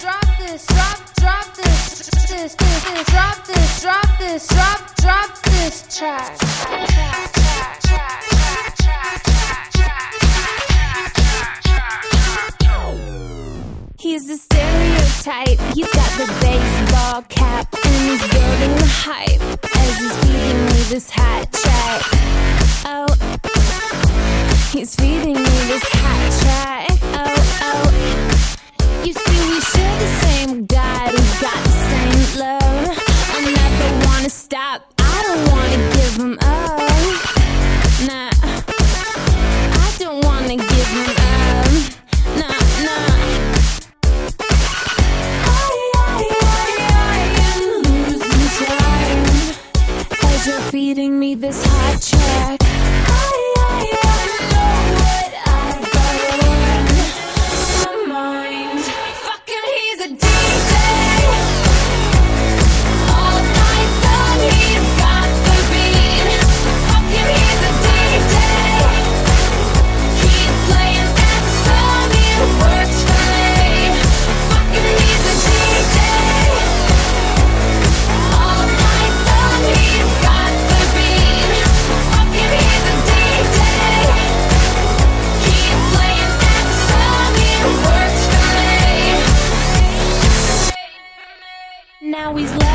drop this track. He's a stereotype, he's got the baseball cap, and he's building the hype as he's feeding me this hot track. Oh, he's feeding me this hot track. Oh, you see we share the same God, we got the same love. I never wanna stop, I don't wanna give him up. Nah, I don't wanna give him up. Nah. You're feeding me this hot track. I know what I've got on my mind. Fuck him, he's a DJ. All night long he's got the beat. Fuck him, he's a DJ. Keep playing that song, it works for me. Fuck him, he's a DJ. All night long he's got the beat. Fuck him, he's a DJ. Keep playing that song, it works for me. Now he's